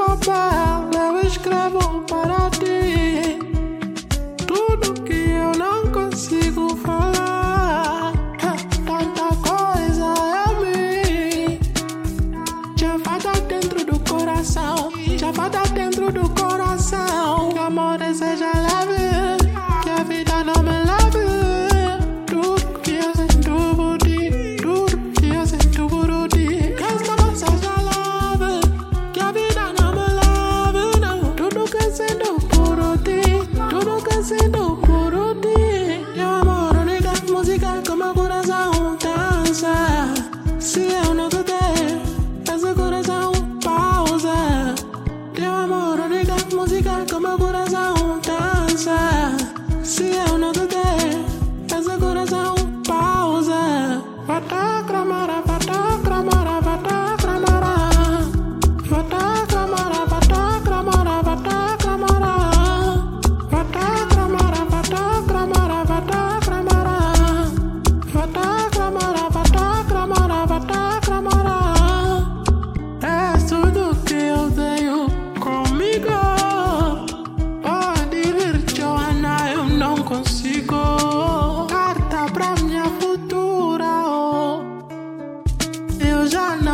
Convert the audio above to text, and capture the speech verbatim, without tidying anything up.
papel eu escrevo para ti tudo que eu não consigo falar. Tanta coisa em mim já fada dentro do coração, já fada dentro do coração. Que amor seja leve, que a vida não me leve. Tudo que eu sinto por ti, tudo que eu sinto por ti. Que esta amor seja leve, que a vida não me leve, não. Tudo que eu sinto por ti, tudo que eu sinto por ti. Meu amor, única música que meu coração dança. Se eu não te der, esse coração pausa. Meu amor, única música que meu coração dança. Se eu não te der, esse coração pausa. Vata cramara, vata cramara, vata cramara. Vata cramara, vata cramara, vata cramara. Vata cramara, vata cramara, vata cramara. Vata cramara, vata cramara, vata cramara. É tudo que eu tenho comigo. Pode vir, Joana, eu não consigo. Carta pra minha futura, oh. Eu já não